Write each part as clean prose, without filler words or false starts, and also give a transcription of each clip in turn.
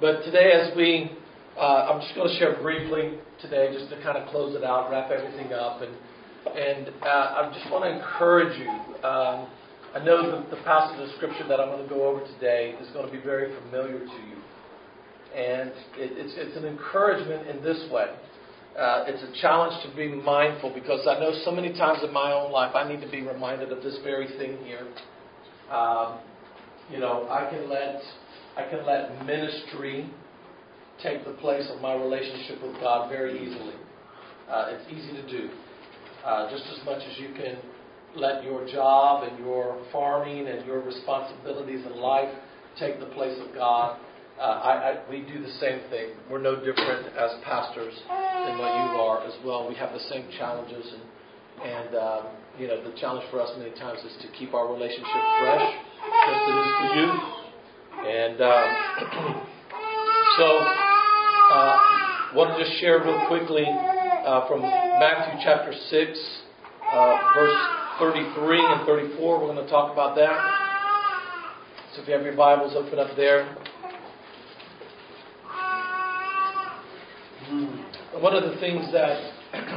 But today I'm just going to share briefly today just to kind of close it out, wrap everything up. And I just want to encourage you. I know that the passage of Scripture that I'm going to go over today is going to be very familiar to you. And it's an encouragement in this way. It's a challenge to be mindful, because I know so many times in my own life I need to be reminded of this very thing here. I can let ministry take the place of my relationship with God very easily. It's easy to do. Just as much as you can let your job and your farming and your responsibilities in life take the place of God. We do the same thing. We're no different as pastors than what you are as well. We have the same challenges, and the challenge for us many times is to keep our relationship fresh, just as it is for you. And want to just share real quickly from Matthew chapter 6, verse 33 and 34. We're going to talk about that. So if you have your Bibles, open up there. One of the things that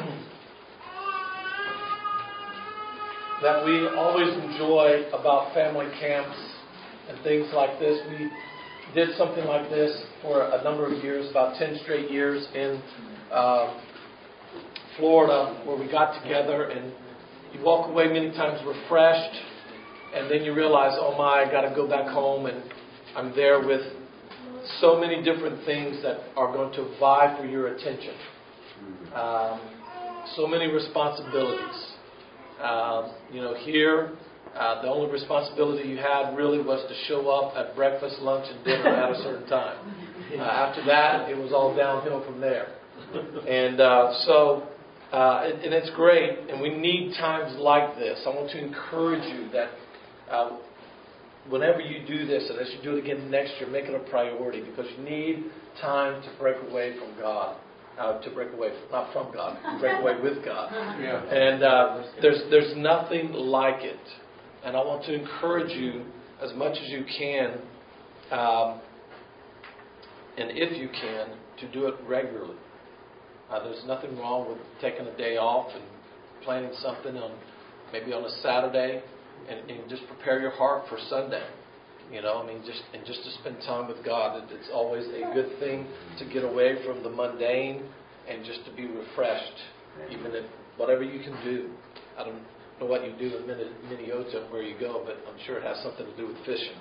we always enjoy about family camps and things like this, we did something like this for a number of years, about 10 straight years in Florida, where we got together and you walk away many times refreshed, and then you realize, oh my, I got to go back home, and I'm there with so many different things that are going to vie for your attention. So many responsibilities. Here, the only responsibility you had really was to show up at breakfast, lunch, and dinner at a certain time. After that, it was all downhill from there. And and it's great, and we need times like this. I want to encourage you that whenever you do this, and as you do it again next year, make it a priority, because you need time to break away from God. To break away, not from God, to break away with God. Yeah. And there's nothing like it. And I want to encourage you as much as you can, and if you can, to do it regularly. There's nothing wrong with taking a day off and planning something maybe on a Saturday, and just prepare your heart for Sunday. Just to spend time with God. It's always a good thing to get away from the mundane and just to be refreshed, even if whatever you can do. I don't know what you do in Minnesota and where you go, but I'm sure it has something to do with fishing.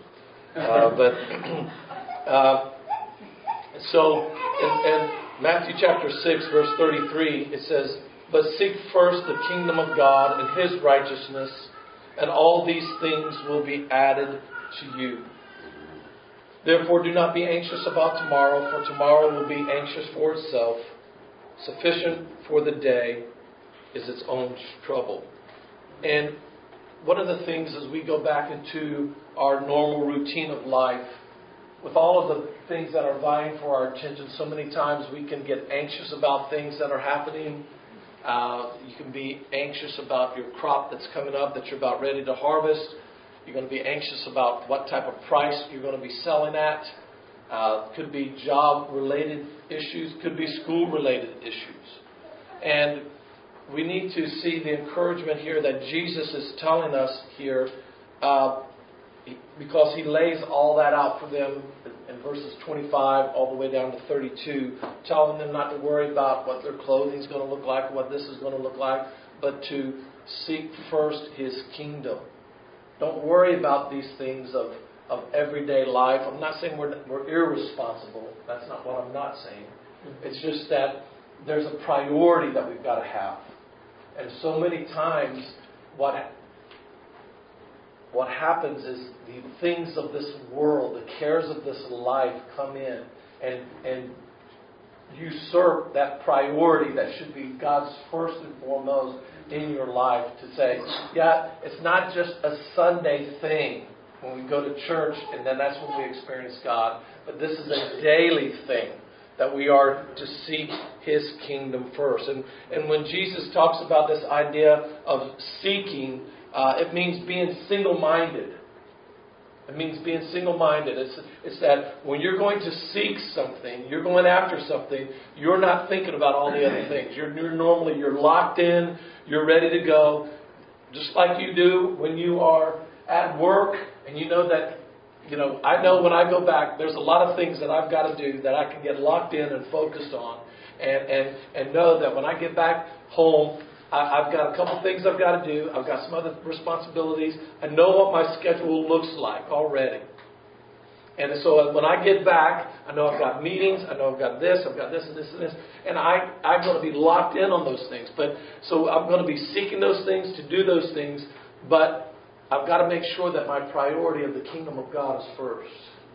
So in Matthew chapter 6, verse 33, it says, "But seek first the kingdom of God and His righteousness, and all these things will be added to you. Therefore do not be anxious about tomorrow, for tomorrow will be anxious for itself. Sufficient for the day is its own trouble." And one of the things as we go back into our normal routine of life, with all of the things that are vying for our attention, so many times we can get anxious about things that are happening. You can be anxious about your crop that's coming up, that you're about ready to harvest. You're going to be anxious about what type of price you're going to be selling at. Could be job-related issues. Could be school-related issues. And we need to see the encouragement here that Jesus is telling us here, because He lays all that out for them in verses 25 all the way down to 32, telling them not to worry about what their clothing is going to look like, what this is going to look like, but to seek first His kingdom. Don't worry about these things of everyday life. I'm not saying we're irresponsible. That's not what I'm not saying. It's just that there's a priority that we've got to have. And so many times what happens is the things of this world, the cares of this life come in and usurp that priority that should be God's first and foremost in your life, to say, yeah, it's not just a Sunday thing when we go to church and then that's when we experience God, but this is a daily thing that we are to seek His kingdom first. And when Jesus talks about this idea of seeking, it means being single-minded. It means being single-minded. It's that when you're going to seek something, you're going after something, you're not thinking about all the other things. You're locked in, you're ready to go. Just like you do when you are at work and you know that, I know when I go back, there's a lot of things that I've got to do that I can get locked in and focused on and know that when I get back home, I've got a couple things I've got to do. I've got some other responsibilities. I know what my schedule looks like already. And so when I get back, I know I've got meetings. I know I've got this and this and this. And I'm going to be locked in on those things. So I'm going to be seeking those things to do those things. But I've got to make sure that my priority of the kingdom of God is first.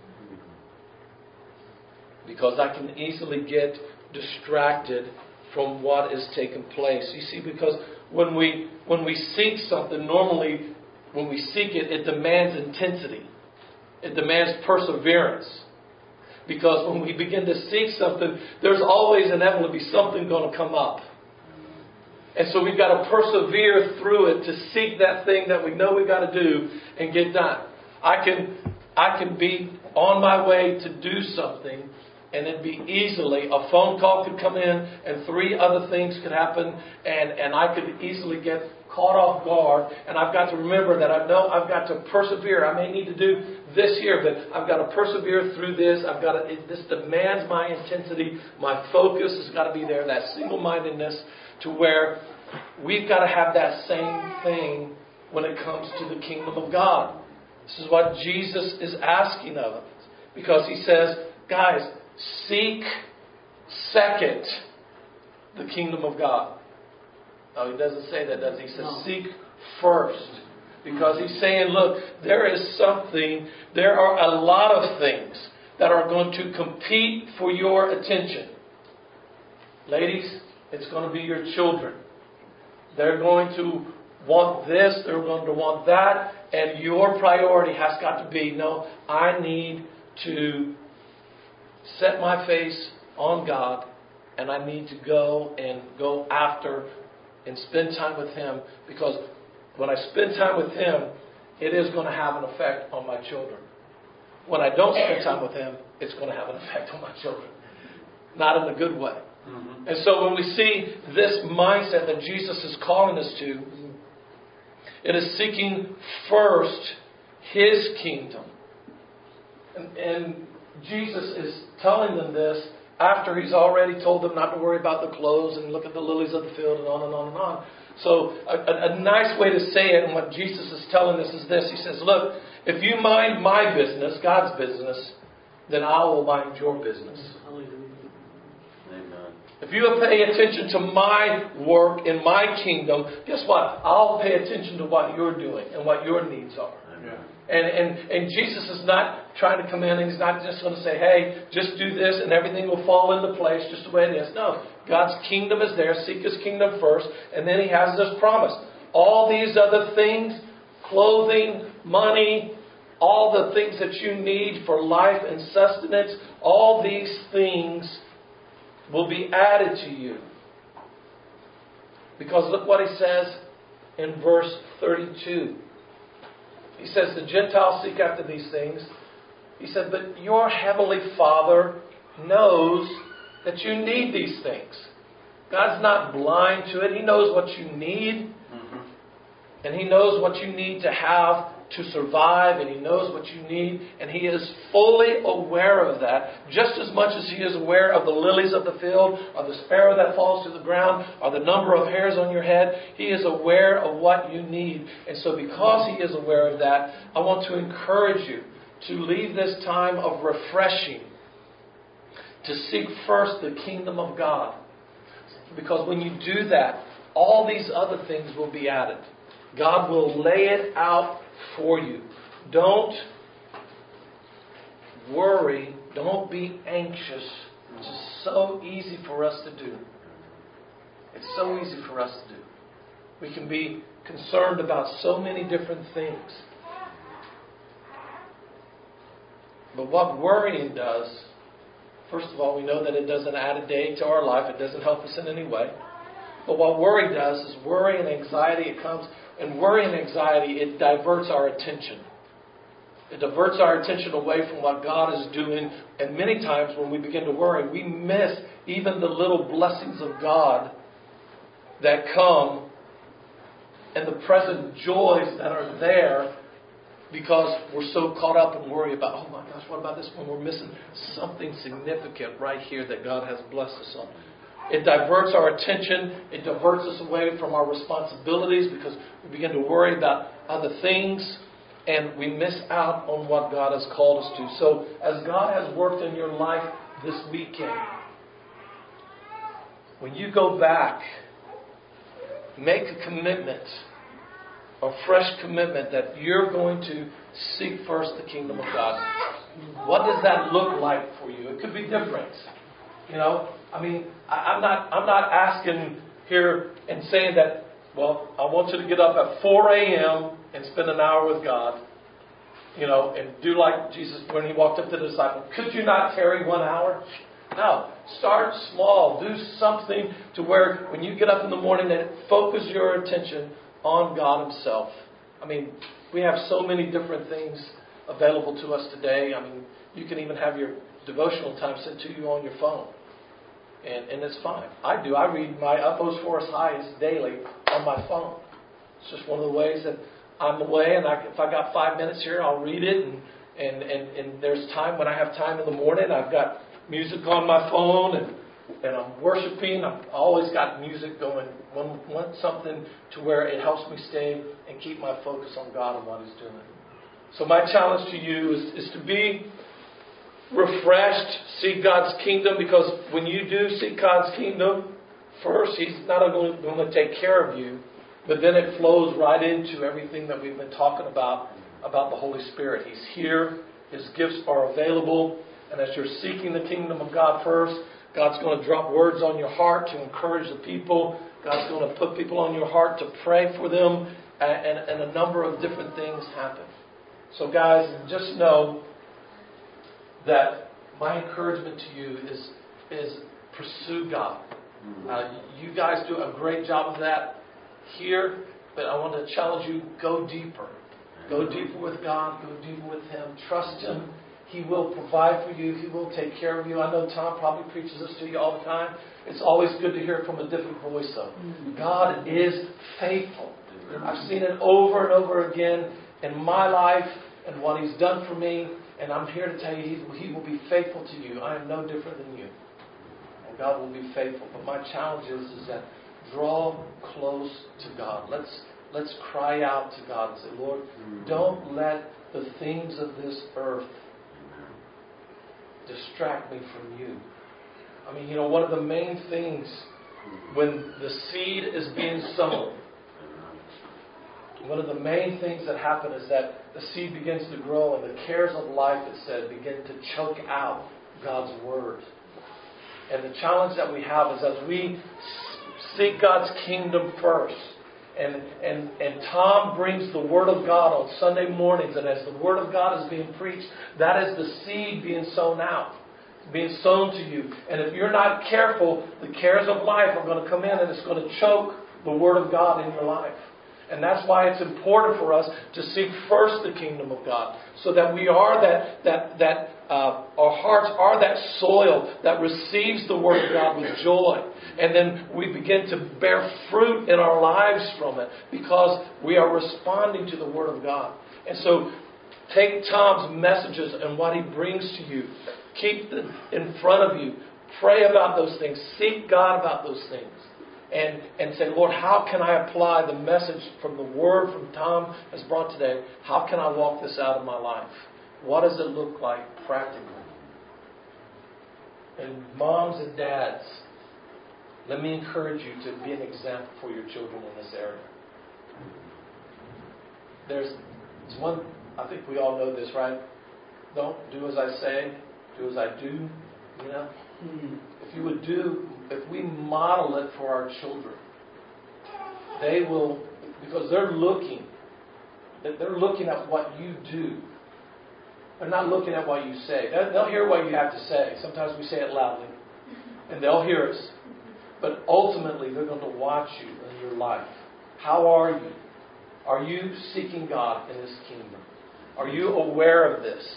Because I can easily get distracted from what is taking place. You see, because when we seek something, normally when we seek it, it demands intensity. It demands perseverance. Because when we begin to seek something, there's always inevitably something going to come up. And so we've got to persevere through it to seek that thing that we know we've got to do and get done. I can be on my way to do something, and it'd be easily, a phone call could come in and 3 other things could happen, and I could easily get caught off guard. And I've got to remember that I know I've got to persevere. I may need to do this here, but I've got to persevere through this. This demands my intensity. My focus has got to be there, that single-mindedness, to where we've got to have that same thing when it comes to the kingdom of God. This is what Jesus is asking of us. Because He says, guys, seek second the kingdom of God. No, He doesn't say that, does He? He says seek first. Because He's saying, look, there are a lot of things that are going to compete for your attention. Ladies, it's going to be your children. They're going to want this, they're going to want that, and your priority has got to be, no, I need to set my face on God, and I need to go after and spend time with Him, because when I spend time with Him, it is going to have an effect on my children. When I don't spend time with Him, it's going to have an effect on my children. Not in a good way. Mm-hmm. And so when we see this mindset that Jesus is calling us to, it is seeking first His kingdom. And Jesus is telling them this after He's already told them not to worry about the clothes and look at the lilies of the field and on and on and on. So a nice way to say it, and what Jesus is telling us is this. He says, look, if you mind my business, God's business, then I will mind your business. Amen. If you pay attention to my work in my kingdom, guess what? I'll pay attention to what you're doing and what your needs are. Amen. And Jesus is not trying to come in, and He's not just going to say, hey, just do this and everything will fall into place just the way it is. No, God's kingdom is there. Seek His kingdom first. And then He has this promise. All these other things, clothing, money, all the things that you need for life and sustenance, all these things will be added to you. Because look what He says in verse 32. He says, the Gentiles seek after these things. He said, but your heavenly Father knows that you need these things. God's not blind to it. He knows what you need. Mm-hmm. And He knows what you need to have to survive. And He knows what you need. And He is fully aware of that. Just as much as He is aware of the lilies of the field, or the sparrow that falls to the ground, or the number of hairs on your head. He is aware of what you need. And so because He is aware of that, I want to encourage you to leave this time of refreshing to seek first the kingdom of God. Because when you do that, all these other things will be added. God will lay it out for you. Don't worry. Don't be anxious. It's just so easy for us to do. It's so easy for us to do. We can be concerned about so many different things. But what worrying does, first of all, we know that it doesn't add a day to our life. It doesn't help us in any way. But what worry does is worry and anxiety, it comes, and worry and anxiety, it diverts our attention. It diverts our attention away from what God is doing. And many times when we begin to worry, we miss even the little blessings of God that come and the present joys that are there because we're so caught up and worried about, oh my gosh, what about this one? We're missing something significant right here that God has blessed us on. It diverts our attention. It diverts us away from our responsibilities because we begin to worry about other things and we miss out on what God has called us to. So as God has worked in your life this weekend, when you go back, make a commitment, a fresh commitment that you're going to seek first the kingdom of God. What does that look like for you? It could be different. I'm not asking here and saying that, well, I want you to get up at 4 a.m. and spend an hour with God, and do like Jesus when He walked up to the disciples. Could you not tarry 1 hour? No. Start small. Do something to where when you get up in the morning, that focus your attention on God Himself. We have so many different things available to us today. You can even have your devotional time sent to you on your phone. And it's fine. I do. I read my Utmost for Us Highest daily on my phone. It's just one of the ways that I'm away, and if I got 5 minutes here, I'll read it. And there's time when I have time in the morning. I've got music on my phone, and I'm worshiping. I've always got music going. Want something to where it helps me stay and keep my focus on God and what He's doing. So my challenge to you is to be refreshed, seek God's kingdom, because when you do seek God's kingdom, first, He's not only going to take care of you, but then it flows right into everything that we've been talking about the Holy Spirit. He's here. His gifts are available. And as you're seeking the kingdom of God first, God's going to drop words on your heart to encourage the people. God's going to put people on your heart to pray for them. And a number of different things happen. So guys, just know that my encouragement to you is pursue God. You guys do a great job of that here, but I want to challenge you, go deeper. Go deeper with God. Go deeper with Him. Trust Him. He will provide for you. He will take care of you. I know Tom probably preaches this to you all the time. It's always good to hear it from a different voice, though. God is faithful. I've seen it over and over again in my life and what He's done for me. And I'm here to tell you, He will be faithful to you. I am no different than you. And God will be faithful. But my challenge is that draw close to God. Let's cry out to God and say, Lord, don't let the things of this earth distract me from you. One of the main things when the seed is being sown, one of the main things that happen is that the seed begins to grow and the cares of life, it said, begin to choke out God's Word. And the challenge that we have is as we seek God's kingdom first, and Tom brings the Word of God on Sunday mornings, and as the Word of God is being preached, that is the seed being sown out, being sown to you. And if you're not careful, the cares of life are going to come in and it's going to choke the Word of God in your life. And that's why it's important for us to seek first the kingdom of God, so that we are our hearts are that soil that receives the Word of God with joy. And then we begin to bear fruit in our lives from it because we are responding to the Word of God. And so take Tom's messages and what he brings to you. Keep them in front of you. Pray about those things. Seek God about those things. And say, Lord, how can I apply the message from the Word from Tom has brought today? How can I walk this out in my life? What does it look like practically? And moms and dads, let me encourage you to be an example for your children in this area. There's one, I think we all know this, right? Don't do as I say, do as I do. If we model it for our children, they will, because they're looking at what you do. They're not looking at what you say. They'll hear what you have to say. Sometimes we say it loudly, and they'll hear us. But ultimately, they're going to watch you in your life. How are you? Are you seeking God in His kingdom? Are you aware of this?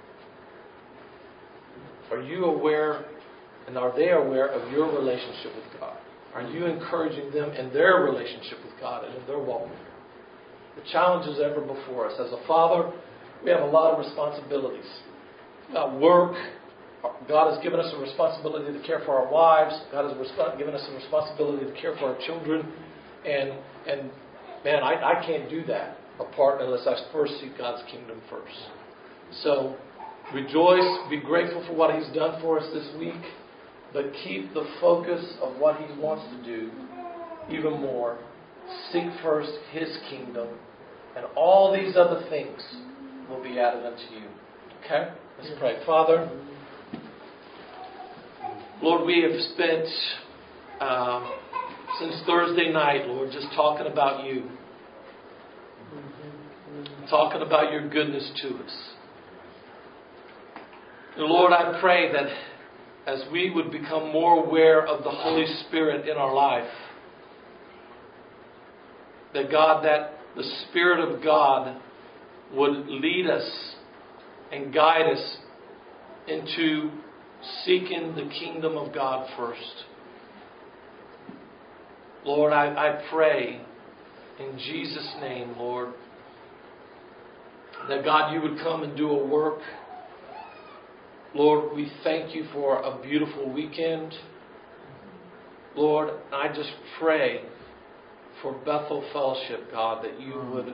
Are you aware, and are they aware of your relationship with God? Are you encouraging them in their relationship with God and in their walk with Him? The challenge is ever before us. As a father, we have a lot of responsibilities. Work. God has given us a responsibility to care for our wives. God has given us a responsibility to care for our children. And man, I can't do that apart unless I first seek God's kingdom first. So rejoice, be grateful for what He's done for us this week, but keep the focus of what He wants to do even more. Seek first His kingdom, and all these other things will be added unto you. Okay? Let's pray. Father, Lord, we have spent since Thursday night, Lord, just talking about you. Talking about your goodness to us. And Lord, I pray that as we would become more aware of the Holy Spirit in our life, that God, that the Spirit of God would lead us and guide us into seeking the kingdom of God first. Lord, I pray in Jesus' name, Lord, that God, you would come and do a work. Lord, we thank you for a beautiful weekend. Lord, I just pray for Bethel Fellowship, God, that you would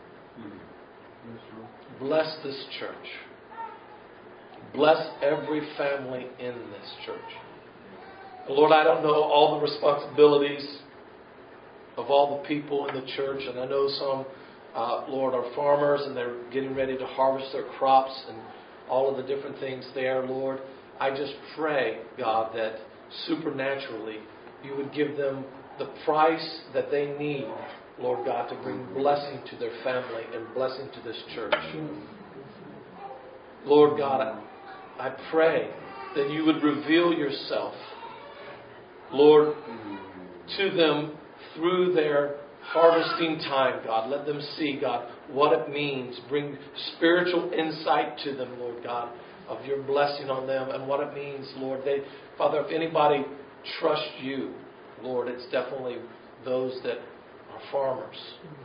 bless this church. Bless every family in this church. Lord, I don't know all the responsibilities of all the people in the church, and I know some, Lord, are farmers and they're getting ready to harvest their crops and all of the different things there, Lord. I just pray, God, that supernaturally you would give them the price that they need, Lord God, to bring blessing to their family and blessing to this church. Lord God, I pray that you would reveal yourself, Lord, to them through their harvesting time, God. Let them see, God, what it means. Bring spiritual insight to them, Lord God, of your blessing on them and what it means, Lord. Father, if anybody trusts you, Lord, it's definitely those that are farmers.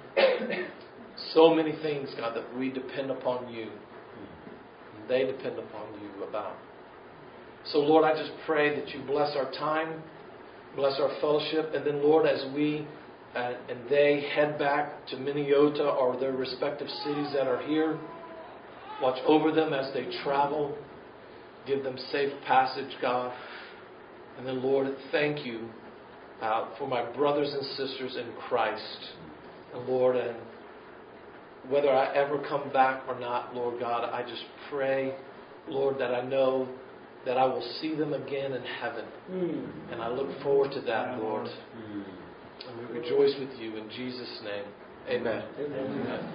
So many things, God, that we depend upon you. And they depend upon you about. So, Lord, I just pray that you bless our time, bless our fellowship, and then, Lord, as we and they head back to Minneota or their respective cities that are here, watch over them as they travel. Give them safe passage, God. And then, Lord, thank you for my brothers and sisters in Christ. And Lord, and whether I ever come back or not, Lord God, I just pray, Lord, that I know that I will see them again in heaven. And I look forward to that, Lord. And we rejoice with you in Jesus' name. Amen.